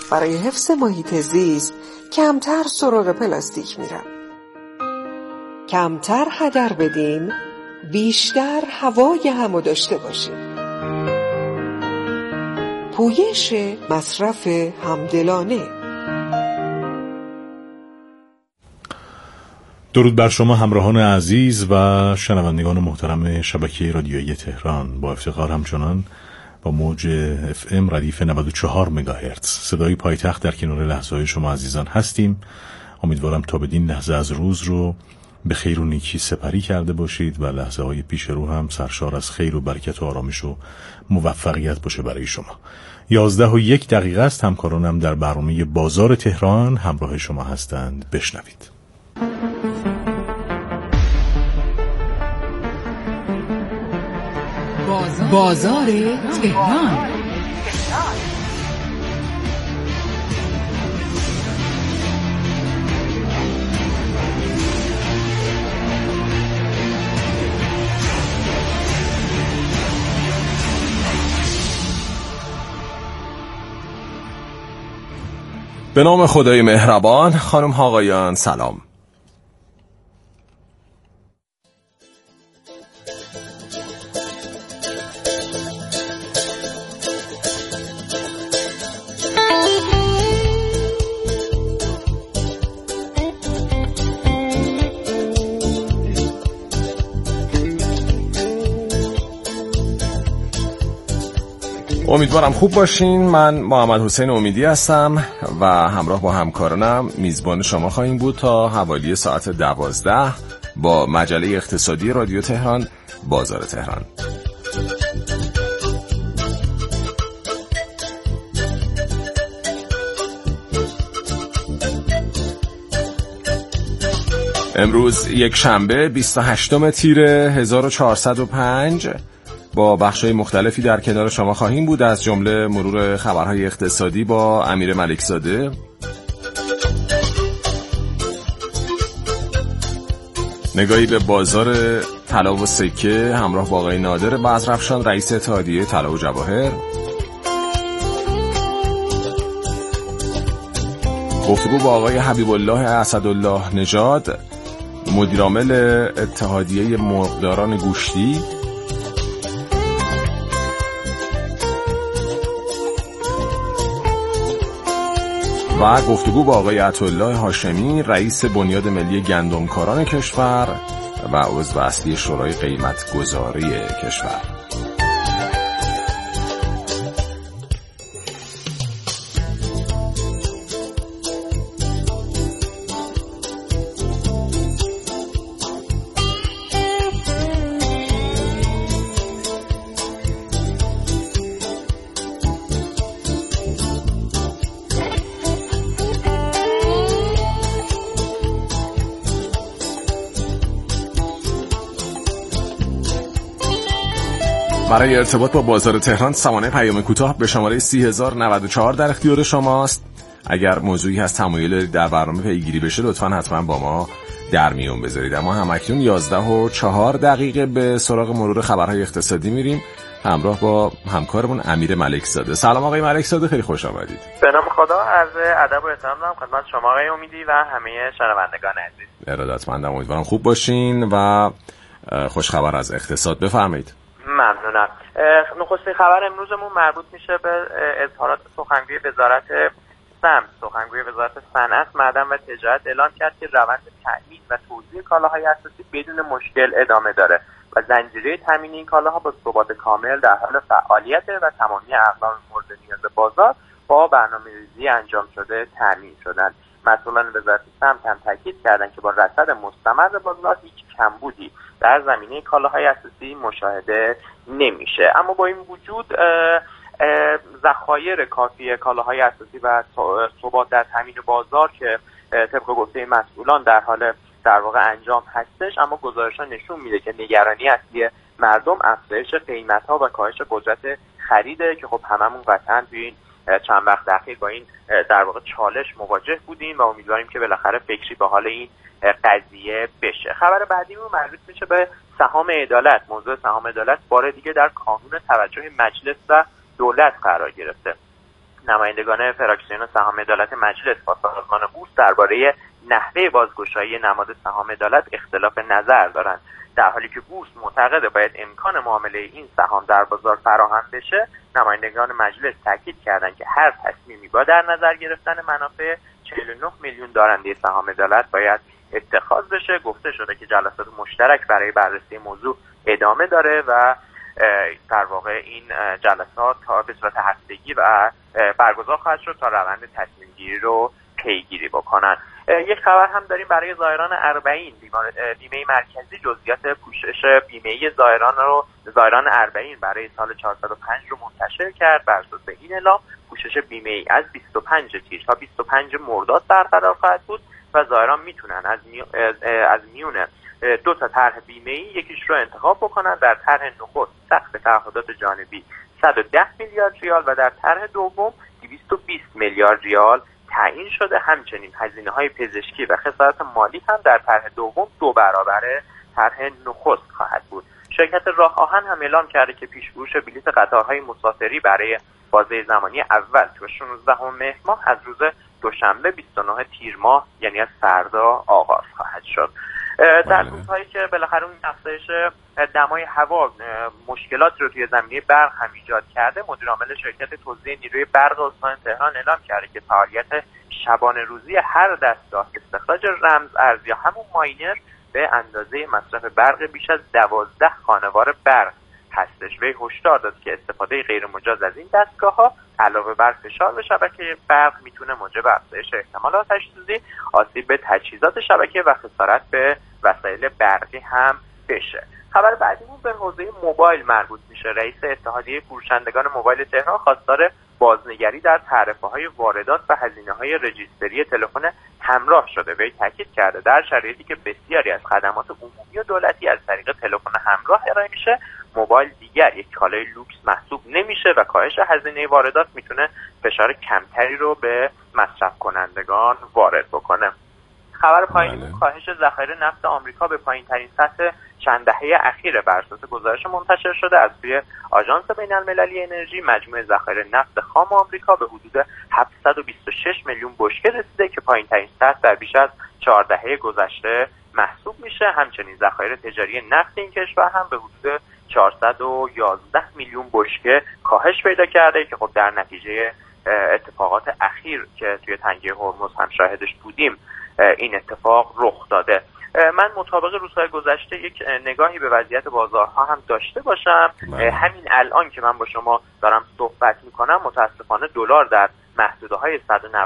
برای حفظ محیط زیست کمتر سراغ پلاستیک میرن. کمتر هدر بدیم، بیشتر هوای همو داشته باشیم. پویش مصرف همدلانه. درود بر شما همراهان عزیز و شنوندگان محترم شبکه رادیویی تهران. با افتخار همچنان با موج FM ردیف 94 مگاهرتز صدای پایتخت در کنار لحظه‌های شما عزیزان هستیم. امیدوارم تا بدین لحظه از روز رو به خیر و نیکی سپری کرده باشید و لحظه های پیش رو هم سرشار از خیر و برکت و آرامش و موفقیت باشه برای شما. 11:01 است. همکارانم در برنامه بازار تهران همراه شما هستند. بشنوید. بازار تهران. به نام خدای مهربان. خانم ها آقایان سلام. امیدوارم خوب باشین. من محمد حسین امیدی هستم و همراه با همکارانم میزبان شما خواهیم بود تا حوالی ساعت 12 با مجله اقتصادی رادیو تهران، بازار تهران. امروز یک شنبه 28 تیر 1405 با بخش‌های مختلفی در کنار شما خواهیم بود، از جمله مرور خبرهای اقتصادی با امیر ملکزاده، نگاهی به بازار طلا و سکه همراه با آقای نادر بزرافشان رئیس اتحادیه طلا و جواهر، گفتگو با آقای حبیب الله اسدالله نژاد مدیرعامل اتحادیه مرغداران گوشتی، و گفتگو با آقای عطاالله هاشمی رئیس بنیاد ملی گندمکاران کشور و عضو اصلی شورای قیمت‌گذاری کشور. برای ارتباط با بازار تهران سامانه پیام کوتاه به شماره 3094 در اختیار شماست. اگر موضوعی هست تمایل دارید در برنامه پیگیری بشه لطفاً حتما با ما در میون بذارید. اما همکنون 11:04 به سراغ مرور خبرهای اقتصادی میریم همراه با همکارمون امیر ملکزاده. سلام آقای ملکزاده، خیلی خوش آمدید. به نام خدا، عرض ادب و احترام دارم خدمت شما آقای امیدی و همه شنوندگان عزیز. ارادتمندم، امیدوارم خوب باشین و خوش خبر از اقتصاد بفرمایید. ممنونم. نخستین خبر امروزمون مربوط میشه به اظهارات سخنگوی وزارت سمت. سخنگوی وزارت صنعت، معدن و تجارت اعلام کرد که روند تأمین و توزیع کالاهای اساسی بدون مشکل ادامه داره و زنجیره تامین این کالاها با ثبات کامل در حال فعالیت و تمامی اقلام مورد نیاز بازار با برنامه‌ریزی انجام شده تامین شدند. مسئولان وزارت سمت هم تاکید کردند که با رصد مستمر بازار هیچ کمبودی در زمینه کالاهای اساسی مشاهده نمیشه. اما با این وجود ذخایر کافی کالاهای اساسی و ثبات در تامین بازار که طبق گفته مسئولان در واقع انجام هستش، اما گزارش‌ها نشون میده که نگرانی اصلی مردم افزایش قیمت‌ها و کاهش قدرت خریده که خب هممون قطعاً توی این چند وقت اخیر با این در واقع چالش مواجه بودیم و امیدواریم که بالاخره فکری به حال این قضیه بشه. خبر بعدیمون مربوط میشه به سهام عدالت. موضوع سهام عدالت بار دیگه در کانون توجه مجلس و دولت قرار گرفته. نمایندگان فراکسیون سهام عدالت مجلس با سازمان بورس درباره نحوه بازگشایی نماد سهام عدالت اختلاف نظر دارند. در حالی که بورس معتقد باید امکان معامله این سهام در بازار فراهم بشه، نمایندگان مجلس تاکید کردند که هر تصمیمی با در نظر گرفتن منافع 49 میلیون دارنده سهام عدالت باید اتخاذ بشه. گفته شده که جلسات مشترک برای بررسی موضوع ادامه داره و در واقع این جلسات تا به صورت هفتگی و برگزار خواهد شد تا روند تصمیم گیری رو پیگیری بکنن. یک خبر هم داریم برای زائران اربعین. بیمه مرکزی جزئیات پوشش بیمه زائران اربعین برای سال 405 رو منتشر کرد. بر اساس این اعلام پوشش بیمه ای از 25 تیر تا 25 مرداد برقرار خواهد بود و زائران میتونن از میون دو تا طرح بیمه ای یکیش رو انتخاب بکنن. در طرح نخست سقف تعهدات جانبی 110 میلیارد ریال و در طرح دوم 220 میلیارد ریال تعیین شده. همچنین هزینه‌های پزشکی و خسارت مالی هم در طرح دوم 2 برابر طرح نخست خواهد بود. شرکت راه آهن هم اعلام کرده که پیش‌فروش بلیط قطارهای مسافری برای بازه زمانی اول که 16 مهر ماه از روز دوشنبه 29 تیر ماه یعنی از فردا آغاز خواهد شد. در روزهایی که بالاخره اون افزایش دمای هوا مشکلات رو توی زمینه برق هم ایجاد کرده، مدیر عامل شرکت توزیع نیروی برق استان تهران اعلام کرده که فعالیت شبانه روزی هر دستگاه استخراج رمز ارز یا همون ماینر به اندازه مصرف برق بیش از 12 خانوار برق هستش. وی هشدار داد که استفاده غیر مجاز از این دستگاه‌ها علاوه بر فشار به شبکه برق میتونه موجب افزایش احتمال آتش‌سوزی، آسیب به تجهیزات شبکه و خسارت به وسایل برقی هم بشه. خبر بعدیمون به حوزه موبایل مربوط میشه. رئیس اتحادیه فروشندگان موبایل تهران خواستار بازنگری در تعرفه‌های واردات و هزینه‌های رجیستری تلفن همراه شده. وی تاکید کرده در شرایطی که بسیاری از خدمات عمومی و دولتی از طریق تلفن همراه ارائه میشه، موبایل دیگر یک کالای لوکس محسوب نمیشه و کاهش هزینه واردات میتونه فشار کمتری رو به مصرف کنندگان وارد بکنه. خبر پایینی کاهش ذخایر نفت آمریکا به پایین‌ترین سطح چند دهه اخیر بر اساس گزارش منتشر شده از سوی آژانس بین‌المللی انرژی. مجموع ذخایر نفت خام آمریکا به حدود 726 میلیون بشکه رسیده که پایین‌ترین سطح در بیش از 4 دهه گذشته محسوب میشه. همچنین ذخایر تجاری نفت این کشور هم به حدود 411 میلیون بشکه کاهش پیدا کرده که خب در نتیجه اتفاقات اخیر که توی تنگه هرمز هم شاهدش بودیم این اتفاق رخ داده. من مطابق روزهای گذشته یک نگاهی به وضعیت بازارها هم داشته باشم. همین الان که من با شما دارم صحبت میکنم متاسفانه دلار در محدوده‌های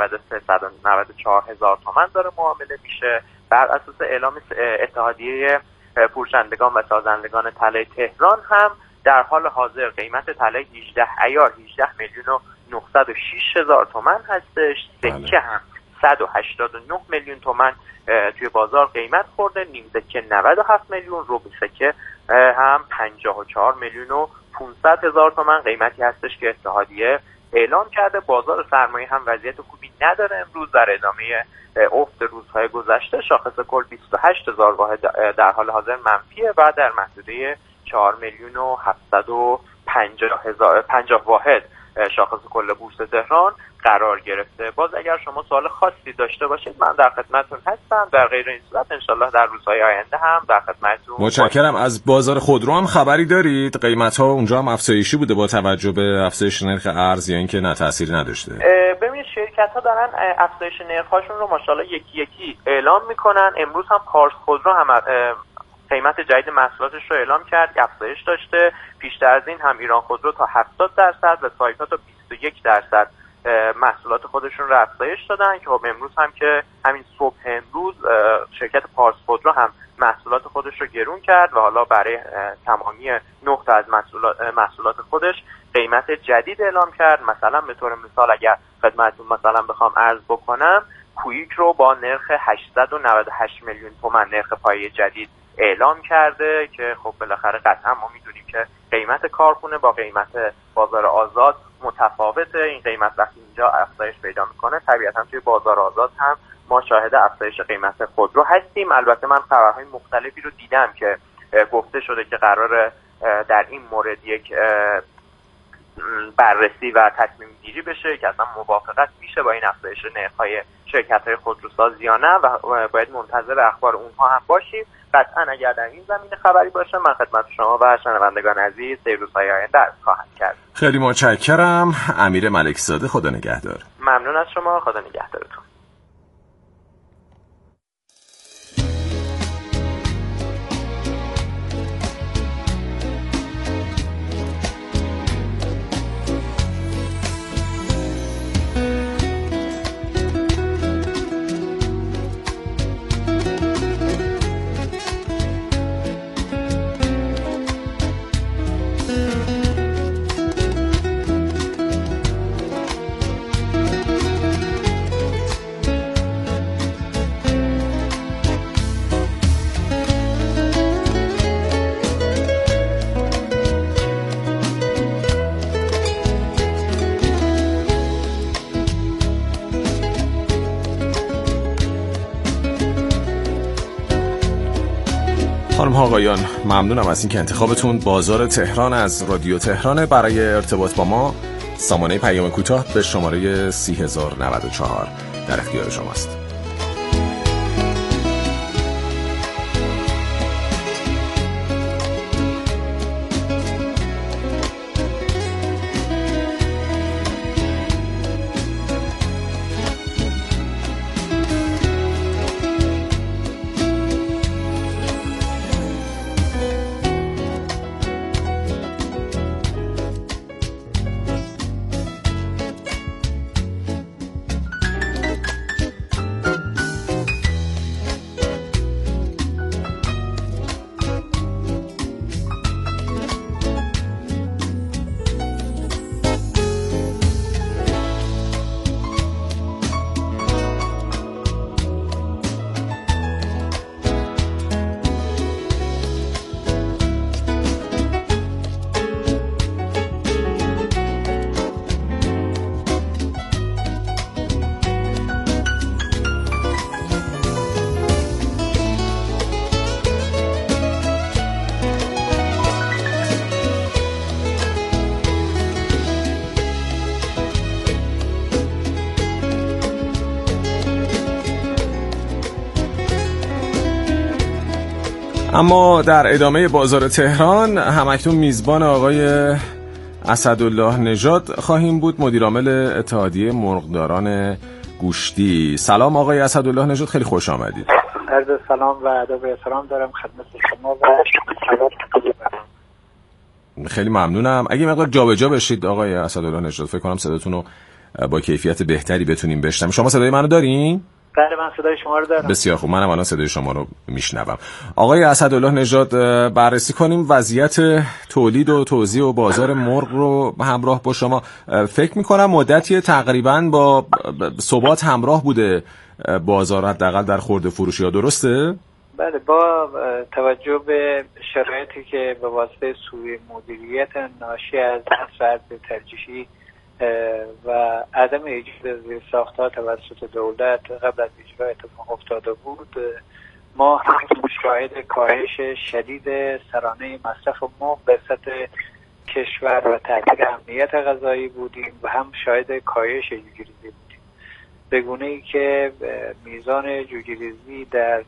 193-194 هزار تومان داره معامله میشه. بر اساس اعلام اتحادیه فروشندگان و سازندگان طلای تهران هم در حال حاضر قیمت طلای 18 عیار 18 میلیون و 906 هزار تومان هستش. سکه هم 189 میلیون تومان توی بازار قیمت خورده. نیم سکه 97 میلیون، ربع سکه هم 54 میلیون و 500 هزار تومان قیمتی هستش که اتحادیه اعلام کرده. بازار سرمایه هم وضعیت خوبی نداره امروز. در ادامه افت روزهای گذشته شاخص کل 28 هزار واحد در حال حاضر منفیه و در محدوده 4 میلیون و 750 واحد شاخص کل بورس تهران قرار گرفته. باز اگر شما سوال خاصی داشته باشید من در خدمتتون هستم. در غیر این صورت انشالله در روزهای آینده هم در خدمتتون. متشکرم. از بازار خودرو هم خبری دارید؟ قیمت ها اونجا هم افزایشی بوده با توجه به افزایش نرخ ارز یا اینکه نه تأثیری نداشته؟ ببینید شرکت ها دارن افزایش نرخ هاشون رو ماشاءالله یکی یکی اعلام میکنن. امروز هم پارس خودرو هم قیمت جدید محصولاتش رو اعلام کرد، افزایش داشته. پیشتر از این هم ایران خودرو تا 70% و سایپا تا 21% محصولات خودشون رو افزایش دادن که خب امروز هم که همین صبح امروز شرکت پارس خودرو هم محصولات خودش رو گرون کرد و حالا برای تمامی 9 تا از محصولات خودش قیمت جدید اعلام کرد. مثلا به طور مثال اگر خدمتتون مثلا بخوام عرض بکنم، کویک رو با نرخ 898 میلیون تومان نرخ پایه جدید اعلام کرده که خب بالاخره قطعا ما میدونیم که قیمت کارخونه با قیمت بازار آزاد متفاوته. این قیمت وقتی اینجا افزایش پیدا میکنه طبیعتا توی بازار آزاد هم ما شاهد افزایش قیمت خودرو هستیم. البته من خبرهای مختلفی رو دیدم که گفته شده که قراره در این مورد یک بررسی و تصمیم گیری بشه که اصلا موافقت میشه با این افزایش نرخ‌های شرکت‌های خودروساز یا نه و باید منتظر اخبار اونها هم باشیم. قطعا اگر در این زمینه خبری باشه من خدمت شما و شنوندگان عزیز در روزهای آینده عرض خواهم کرد. خیلی متشکرم. امیر ملکزاده، خدا نگهدار. ممنون از شما، خدا نگهدارتون. خانم ها آقایان، ممنونم از اینکه انتخابتون بازار تهران از رادیو تهران. برای ارتباط با ما سامانه پیام کوتاه به شماره 3094 در اختیار شماست. اما در ادامه بازار تهران همکنون میزبان آقای اسدالله نژاد خواهیم بود، مدیرعامل اتحادیه مرغداران گوشتی. سلام آقای اسدالله نژاد، خیلی خوش آمدید. عرض سلام و ادب احترام دارم خدمت شما و خیلی ممنونم. اگه مقدار جابجا بشید آقای اسدالله نژاد، فکر کنم صداتون رو با کیفیت بهتری بتونیم بشنویم. شما صدای منو دارین؟ بله، من صدای شما رو دارم. بسیار خوب، منم الان صدای شما رو میشنوم. آقای اسدالله نژاد، بررسی کنیم وضعیت تولید و توزیع و بازار مرغ رو همراه با شما. فکر میکنم مدتی تقریبا با ثبات همراه بوده بازار، حداقل در خرده فروشی ها، درسته؟ بله، با توجه به شرایطی که به واسطه سوء مدیریت ناشی از فرض ترجیحی و عدم ایجاد زیرساخت‌ها توسط دولت قبل از اجرا اتفاق افتاده بود، ما هم شاهد کاهش شدید سرانه مصرف مرغ به سطح کشور و تأثیر امنیت غذایی بودیم و هم شاهد کاهش جوجه‌ریزی بودیم، به گونه‌ای که میزان جوجه‌ریزی در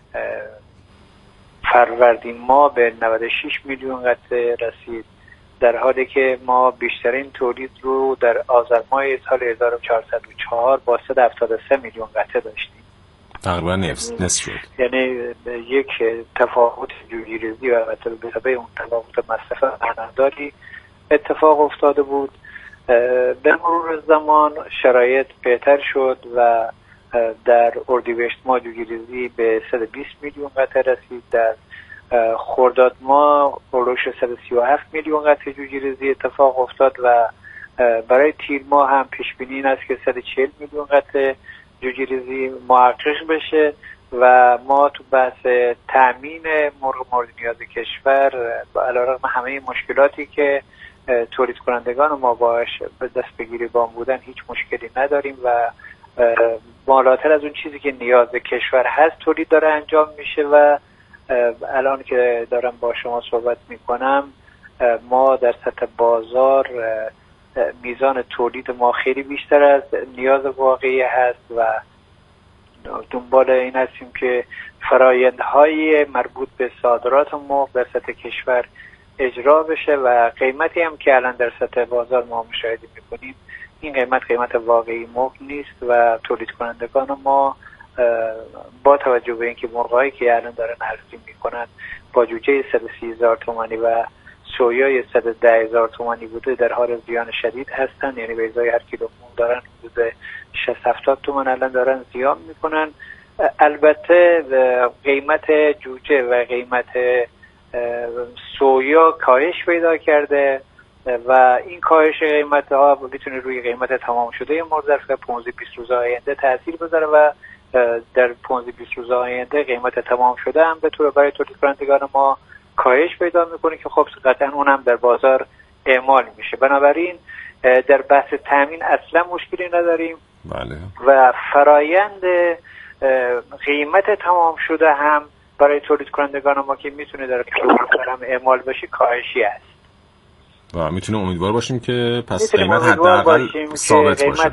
فروردین ماه به 96 میلیون قطعه رسید، در حالی که ما بیشترین تولید رو در آذر ماه سال 1404 با 173 میلیون قطعه داشتیم. تقریبا نصف شد. یعنی یک تفاوت جوجه‌ریزی و البته به تبع اون تفاوت مصرف معناداری اتفاق افتاده بود. به مرور زمان شرایط بهتر شد و در اردیبهشت ماه جوجه‌ریزی به 120 میلیون قطعه رسید. در خرداد ماه هولوش 137 میلیون قطعه جوجه‌ریزی اتفاق افتاد و برای تیر ماه هم پیش بینی این است که 140 میلیون قطعه جوجه‌ریزی محقق بشه و ما تو بحث تامین مرغ مورد نیاز کشور علیرغم همه مشکلاتی که تولید کنندگان ما باش به دست بگیری بام بودن هیچ مشکلی نداریم و بالاتر از اون چیزی که نیاز کشور هست تولید داره انجام میشه و الان که دارم با شما صحبت میکنم ما در سطح بازار میزان تولید ما خیلی بیشتر از نیاز واقعی هست و دنبال این هستیم که فرایندهای مربوط به صادرات مرغ در سطح کشور اجرا بشه و قیمتی هم که الان در سطح بازار ما مشاهده میکنیم این قیمت واقعی مرغ نیست و تولید کنندگان ما با توجه به اینکه مرغایی که الان دارن ارزی میکنن با جوجه 130,000 تومانی و سویای 110,000 تومانی بوده در حال زیان شدید هستن، یعنی به ازای هر کیلو مرغ دارن حدود 60-70 تومان الان دارن زیان میکنن. البته قیمت جوجه و قیمت سویا کاهش پیدا کرده و این کاهش قیمت ها میتونه روی قیمت تمام شده مرغ در 15-20 روز آینده تاثیر بذاره و در 15-20 روز آینده قیمت تمام شده هم به طور برای تولید کنندگان ما کاهش پیدا میکنه که خب قطعا اون هم در بازار اعمال میشه. بنابراین در بحث تامین اصلا مشکلی نداریم. بله. و فرایند قیمت تمام شده هم برای تولید کنندگان ما که میتونه در کشور هم اعمال بشه کاهشی است و میتونه امیدوار باشیم که پس قیمت حداقل ثابت باشه.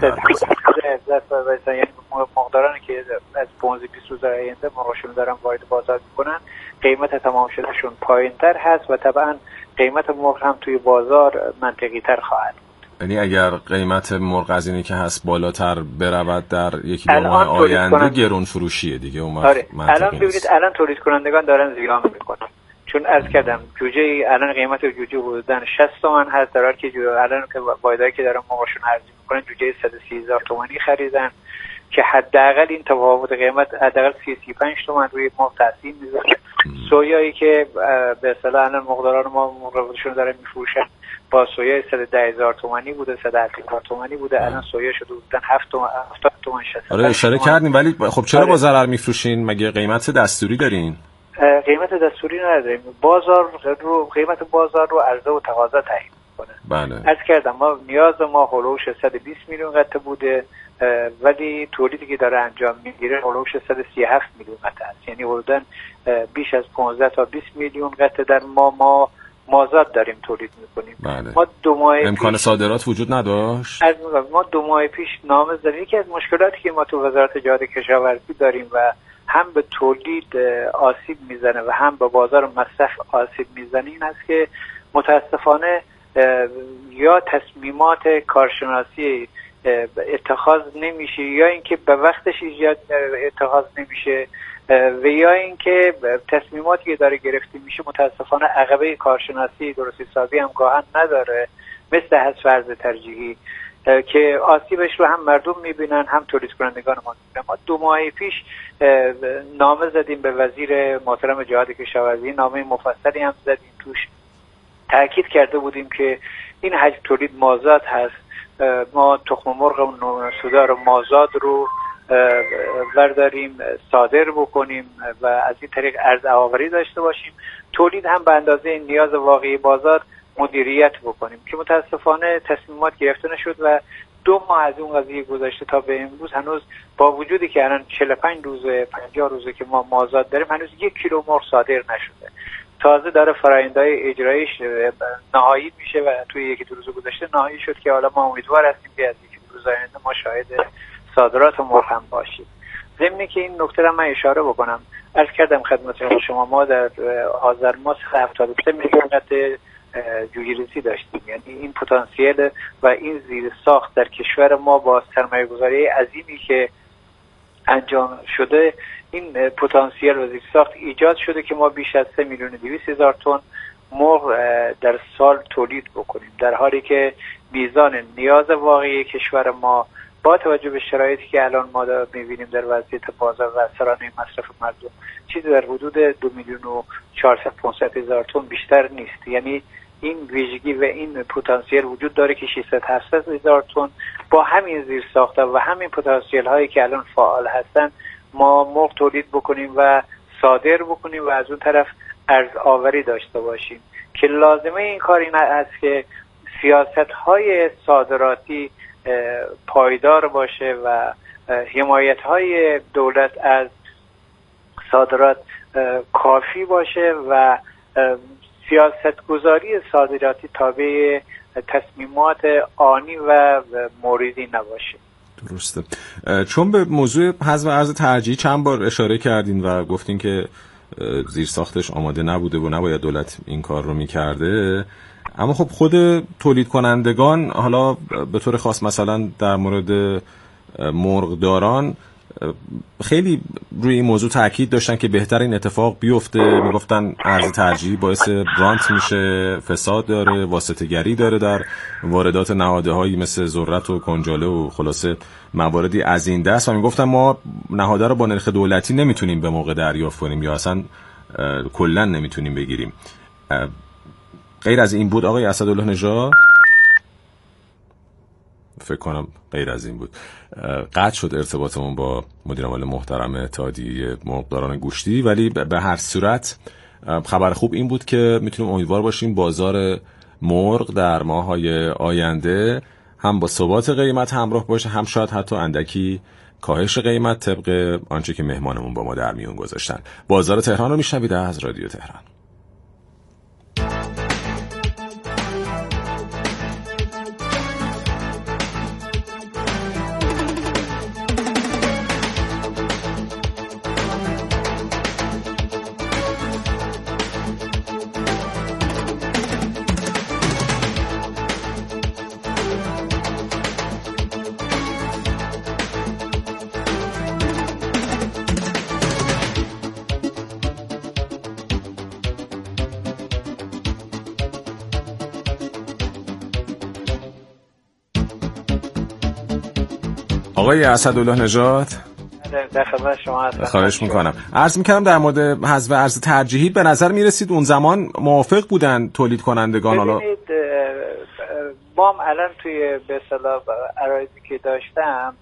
یعنی مقدارانی که از 15-20 روز آینده مرغشون دارن وارد بازار میکنن قیمت تمام شدهشون پایین‌تر هست و طبعا قیمت مرغ هم توی بازار منطقی تر خواهد بود. یعنی اگر قیمت مرغ از اینی که هست بالاتر برود در یکی دو ماه آینده گرون فروشیه دیگه اون آره. الان ببینید الان تولید کنندگان دارن زیان میکنن چون عرض کردم جوجه الان قیمت جوجه حدوداً 60 تومن هست در حالی که الان که وایدایی که دارن مرغشون ارزی میکنن جوجه 130,000 تومانی خریدن که حداقل این تفاوت قیمت حداقل 30-35 تومن روی مرغ تاثیر میذاره. سویایی که به اصطلاح الان مقداران ما مرغشون دارن میفروشن با سویای 110,000 تومانی بوده 180,000 تومانی بوده الان سویا شده بودن 70 تومن 60. آره اشاره کردیم ولی خب چرا با ضرر میفروشین؟ مگه قیمت دستوری دارین؟ قیمت دستوری نداریم. قیمت بازار رو عرضه و تقاضا تعیین میکنه. بله. عرض کردم ما نیاز ما هولوش 120 میلیون قطعه بوده ولی تولیدی که داره انجام میگیره هولوش 137 میلیون قطعه است، یعنی حدوداً بیش از 15 تا 20 میلیون قطعه در ما مازاد داریم تولید میکنیم. بله. ما 2 ماه امکان صادرات وجود نداشت. ما 2 ماه پیش نامه زدیم. یکی از مشکلاتی که ما تو وزارت جهاد کشاورزی داریم و هم به تولید آسیب میزنه و هم به بازار مصرف آسیب میزنه این است که متاسفانه یا تصمیمات کارشناسی اتخاذ نمیشه یا اینکه به وقتش اتخاذ نمیشه و یا اینکه تصمیماتی که داره گرفته میشه متاسفانه عقبه کارشناسی درست حسابی هم گاهن نداره، مثل حذف ارز ترجیحی که آسیبش رو هم مردم میبینن هم تولید کنندگان ما میبینن. ما 2 ماه پیش نامه زدیم به وزیر محترم جهاد کشاورزی، نامه مفصلی هم زدیم توش تاکید کرده بودیم که این حجم تولید مازاد هست، ما تخم مرغ سودا رو مازاد رو برداریم صادر بکنیم و از این طریق ارز آوری داشته باشیم، تولید هم به اندازه نیاز واقعی بازار مدیریت بکنیم که متاسفانه تصمیمات گرفته نشد و 2 ماه از اون قضیه گذشته تا به امروز هنوز با وجودی که الان 45 روزه 50 روزه که ما مازاد داریم هنوز 1 کیلو مرغ صادر نشده. تازه داره فرآیندهای اجراییش نهایی میشه و توی 1-2 روز گذشته نهایی شد که حالا ما امیدوار هستیم که از 1-2 روز آینده ما شاهد صادرات مرغ هم باشیم. ضمن که این نکته رو من اشاره بکنم، عرض کردم خدمت شما ما در آذر ماه 73 میلیون قطعه جوجه‌ریزی داشتیم، یعنی این پتانسیل و این زیر ساخت در کشور ما با سرمایه‌گذاری عظیمی که انجام شده این پتانسیل و زیر ساخت ایجاد شده که ما بیش از 3,200,000 تن مرغ در سال تولید بکنیم، در حالی که میزان نیاز واقعی کشور ما با توجه به شرایطی که الان ما می‌بینیم در وضعیت بازار و سرانه مصرف مردم چیزی در حدود 2,400,000-500,000 تن بیشتر نیست. یعنی این ویژگی و این پتانسیل وجود داره که 600-700,000 تن با همین زیر ساخته و همین پتانسیل هایی که الان فعال هستن ما مرغ تولید بکنیم و صادر بکنیم و از اون طرف ارز آوری داشته باشیم که لازمه این کار این است که سیاست های صادراتی پایدار باشه و حمایت های دولت از صادرات کافی باشه و سیاستگذاری صادراتی تابع تصمیمات آنی و موردی نباشه. درسته. چون به موضوع حذف ارز ترجیحی چند بار اشاره کردین و گفتین که زیرساختش آماده نبوده و نباید دولت این کار رو میکرده، اما خب خود تولید کنندگان حالا به طور خاص مثلا در مورد مرغداران خیلی روی این موضوع تاکید داشتن که بهتر این اتفاق بیفته. میگفتن ارز ترجیحی باعث رانت میشه، فساد داره، واسطه‌گری داره در واردات نهادهایی مثل ذرت و کنجاله و خلاصه مواردی از این دست، و میگفتن ما نهاده رو با نرخ دولتی نمیتونیم به موقع دریافت کنیم یا اصلا کلا نمیتونیم بگیریم. غیر از این بود آقای اسدالله نژاد؟ فکر کنم غیر از این بود. قطع شد ارتباطمون با مدیر عامل محترم اتحادیه مرغداران گوشتی، ولی به هر صورت خبر خوب این بود که میتونیم امیدوار باشیم بازار مرغ در ماه‌های آینده هم با ثبات قیمت همراه باشه، هم شاید حتی اندکی کاهش قیمت طبق آنچه که مهمانمون با ما در میون گذاشتن. بازار تهران رو میشنوید از رادیو تهران. آقای اسدالله نژاد، در خدمت شما هستم. خواهش میکنم. عرض میکردم در مورد حذف ارز ترجیحی به نظر میرسید اون زمان موافق بودن تولید کنندگان. حالا ما هم الان توی به اصطلاح عرایضی که داشتم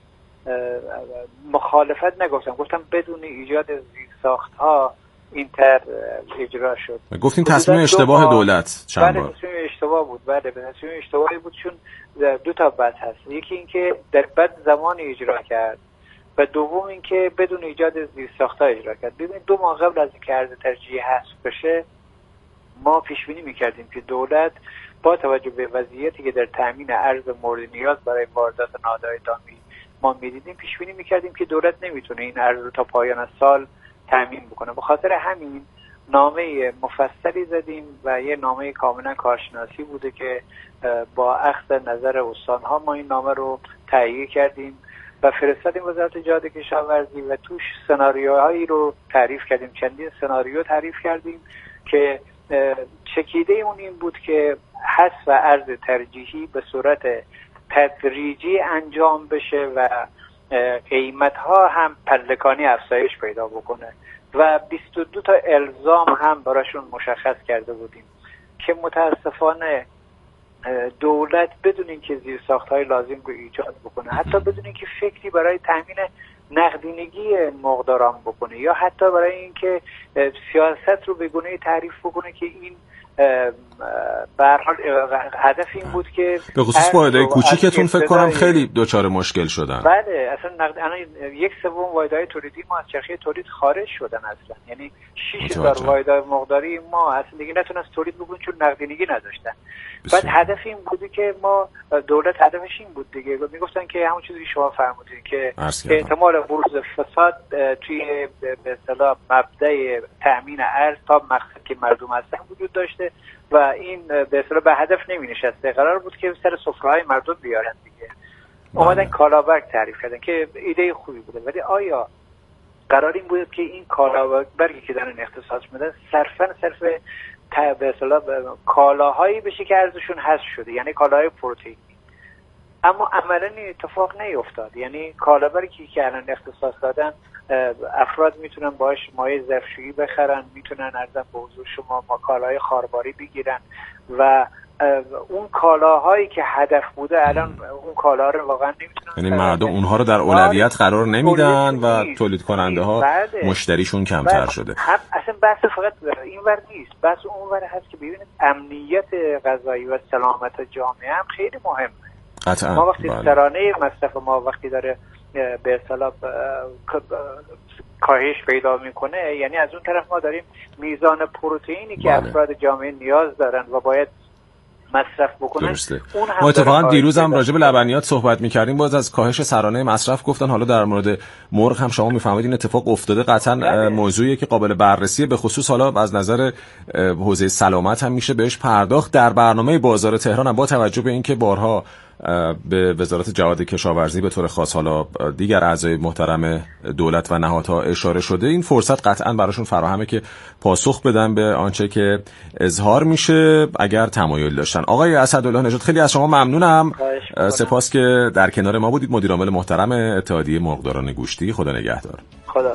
مخالفت نگفتم، گفتم بدون ایجاد زیرساخت‌ها این طرح اجرا شد. گفتین تصمیم اشتباه دولت چند بار. بله تصمیم اشتباه بود. بله تصمیم اشتباهی بود، چون دو تا بد هست. یکی این که در بد زمان اجرا کرد و دوم این که بدون ایجاد زیرساخت‌ها اجرا کرد. ببینید 2 ماه قبل از اینکه ارز ترجیحی حذف بشه ما پیش بینی می‌کردیم که دولت با توجه به وضعیتی که در تامین ارز مورد نیاز برای واردات نهادهای دامی ما می‌دیدیم، پیش بینی می‌کردیم که دولت نمی‌تونه این ارز رو تا پایان سال تامین بکنه. به خاطر همین نامه مفصلی زدیم و یه نامه کاملا کارشناسی بوده که با اخذ نظر استان‌ها ما این نامه رو تهیه کردیم و فرستادیم وزارت جهاد کشاورزی و توش سناریوهایی رو تعریف کردیم. چندین سناریو تعریف کردیم که چکیده اون این بود که حذف ارز ترجیحی به صورت تدریجی انجام بشه و قیمت‌ها هم پلکانی افزایش پیدا بکنه و 22 تا الزام هم براشون مشخص کرده بودیم که متاسفانه دولت بدون اینکه زیرساخت‌های لازم رو ایجاد بکنه، حتی بدون اینکه فکری برای تامین نقدینگی مرغداران بکنه یا حتی برای اینکه سیاست رو به گونه‌ای تعریف بکنه که این به هر حال هدف این بود که به خصوص واحدهای کوچیکتون فکر کنم خیلی دچار مشکل شدن. بله اصلا یک سوم واحدهای تولیدی ما از چرخه تولید خارج شدن اصلا، یعنی 6000 واحدهای مرغداری ما اصلا دیگه نتونست تولید بکنن چون نقدینگی نداشتن. بعد هدف این بوده که ما دولت هدفش این بود دیگه، میگفتن که همون چیزی شما فرمودید که احتمال بروز فساد توی به اصطلاح مبدأ تامین ارز تا مقصد که مردم هستن وجود داشته و این به اصطلاح به هدف نمی‌نشسته، قرار بود که سر سفره‌های مردم بیارن دیگه. اومدن کالابرگ تعریف کردن که ایده خوبی بوده، ولی آیا قرار این بود که این کالابرگی که دارن اختصاص میدن صرف به اصطلاح کالاهایی بشه که ارزششون حذف شده، یعنی کالاهای پروتئینی، اما عملاً این اتفاق نیفتاد. یعنی کالابرگی که الان اختصاص دادن افراد میتونن باش مایع ظرفشویی بخرن، میتونن ارزن به حضور شما ما کالاهای خارباری بگیرن و اون کالاهایی که هدف بوده الان اون کالاها رو واقعا نمیتونن، یعنی مردم اونها رو در اولویت قرار نمیدن و تولید کننده ها مشتریشون کمتر شده. اصلا بحث فقط این ور نیست، بحث اون ور هست که ببینید امنیت غذایی و سلامت جامعه هم خیلی مهمه. قطعا. ما وقتی سرانه مصرف ما وقتی داره به اصطلاح کاهش پیدا میکنه، یعنی از اون طرف ما داریم میزان پروتئینی که افراد جامعه نیاز دارن و باید مصرف بکنن. ما اتفاقا دیروز هم راجع به لبنیات صحبت می‌کردیم، باز از کاهش سرانه مصرف گفتن. حالا در مورد مرغ هم شما می‌فهمید این اتفاق افتاده، قطعا موضوعیه که قابل بررسیه، به خصوص حالا از نظر حوزه سلامت هم میشه بهش پرداخت. در برنامه بازار تهران هم با توجه به اینکه بارها به وزارت جهاد کشاورزی به طور خاص حالا دیگر اعضای محترم دولت و نهادها اشاره شده، این فرصت قطعا براشون فراهمه که پاسخ بدن به آنچه که اظهار میشه اگر تمایل داشتن. آقای اسدالله نژاد خیلی از شما ممنونم، سپاس که در کنار ما بودید، مدیر عامل محترم اتحادیه مرغداران گوشتی. خدا نگهدار. خدا.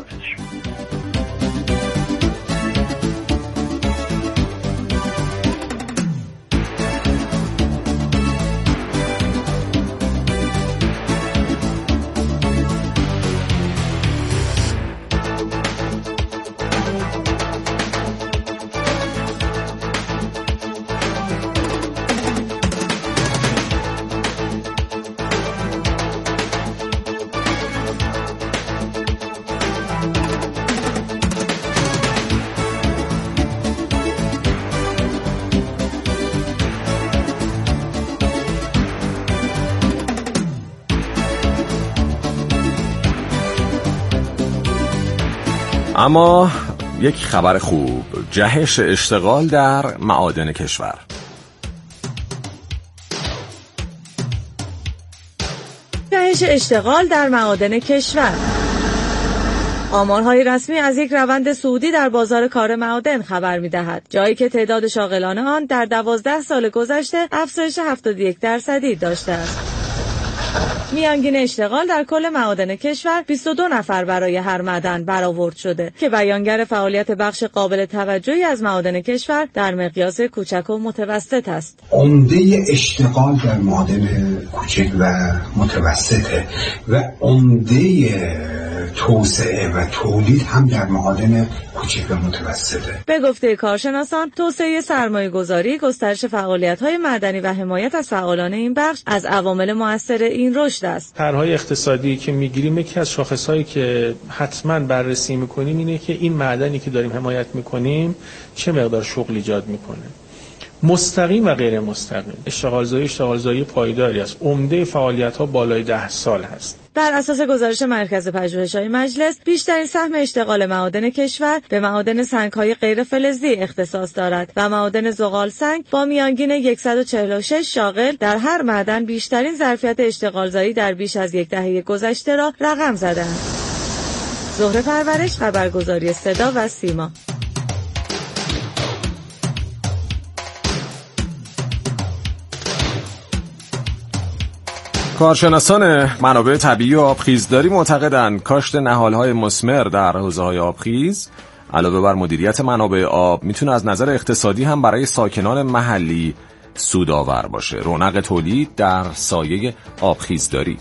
اما یک خبر خوب، جهش اشتغال در معادن کشور. جهش اشتغال در معادن کشور. آمارهای رسمی از یک روند صعودی در بازار کار معادن خبر می‌دهد، جایی که تعداد شاغلان آن در 12 سال گذشته افزایش 71% داشته است. میانگین اشتغال در کل معادن کشور 22 نفر برای هر معدن برآورد شده که بیانگر فعالیت بخش قابل توجهی از معادن کشور در مقیاس کوچک و متوسط است. عمده اشتغال در معادن کوچک و متوسطه و عمده توسعه و تولید هم در معادن کوچک و متوسطه. به گفته کارشناسان، توسعه سرمایه‌گذاری، گسترش فعالیت‌های معدنی و حمایت از فعالان این بخش از عوامل مؤثر این رشد است. طرح‌های اقتصادی که می‌گیریم، یکی از شاخص‌هایی که حتماً بررسی می‌کنیم اینه که این معدنی که داریم حمایت می‌کنیم چه مقدار شغل ایجاد می‌کنه. مستقیم و غیر مستقیم. اشتغالزایی پایداری است. عمده فعالیت‌ها بالای 10 سال هست. بر اساس گزارش مرکز پژوهش‌های مجلس، بیشترین سهم اشتغال معادن کشور به معادن سنگ‌های غیر فلزی اختصاص دارد و معادن زغال سنگ با میانگین 146 شاغل در هر معدن بیشترین ظرفیت اشتغالزایی در بیش از یک دهه گذشته را رقم زدند. زهره پرورش، خبرگزاری صدا و سیما. کارشناسان منابع طبیعی و آبخیزداری معتقدند کاشت نهال‌های مثمر در حوزه‌های آبخیز علاوه بر مدیریت منابع آب میتونه از نظر اقتصادی هم برای ساکنان محلی سودآور باشه. رونق تولید در سایه آبخیزداری.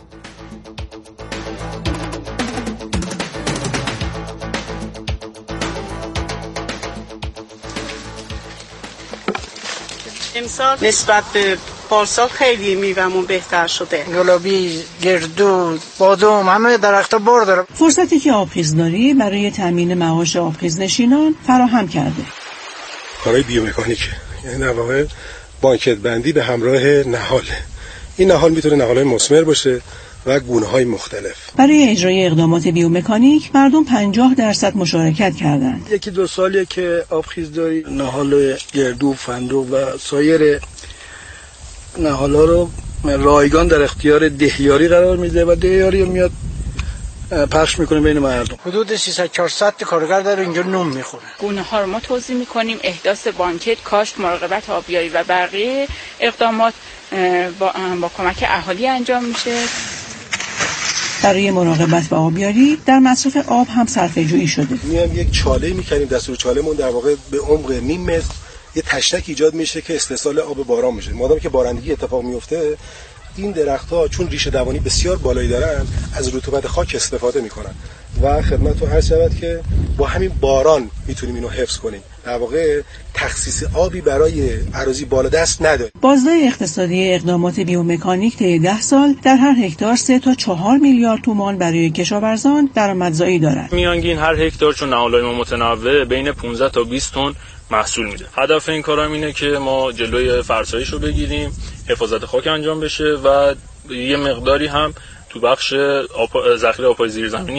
امسال نسبت به پارسال خیلی میوه‌مون بهتر شده. گلابی، گردو، بادام، همه درخت‌ها بار داره. فرصتی که آبخیزداری برای تامین معاش آبخیزنشینان فراهم کرده. کارهای بیومکانیکه، یعنی در واقع بانکت بندی به همراه نهاله. این نهال میتونه نهال‌های مثمر باشه و گونه‌های مختلف. برای اجرای اقدامات بیومکانیک مردم 50% مشارکت کردند. یکی دو سالیه که آبخیزداری نهال گردو، فندق و سایر نهال‌ها رو رایگان در اختیار دهیاری قرار میده و دهیاری میاد پخش میکنه بین مردم. حدود 300-400 کارگر در اینجا نون میخوره. گونه‌ها رو ما توزیع میکنیم، احداث بانکت، کاشت، مراقبت آبیاری و بقیه اقدامات با کمک اهالی انجام میشه. برای مراقبت و آبیاری در مصرف آب هم صرفه‌جویی شده. میام یک چاله میکنیم، دستور چاله‌مون در واقع به عمق نیم متر یه تشنک ایجاد میشه که استحصال آب باران میشه. مادامی که بارندگی اتفاق میفته این درخت‌ها چون ریشه دوانی بسیار بالایی دارن از رطوبت خاک استفاده میکنن و خدمتتون عرض شود که با همین باران میتونیم اینو حفظ کنیم. در واقع تخصیص آبی برای اراضی بالادست نداره. بازده اقتصادی اقدامات بیومکانیک طی 10 سال در هر هکتار 3 تا 4 میلیارد تومان برای کشاورزان درآمدزایی دارد. میانگین هر هکتار چون نهال‌های ما متنوع بین 15 تا 20 تن محصول میده. هدف این کارم اینه که ما جلوی فرسایش رو بگیریم، حفاظت خاک انجام بشه و یه مقداری هم تو بخش ذخیره آب‌های زیرزمینی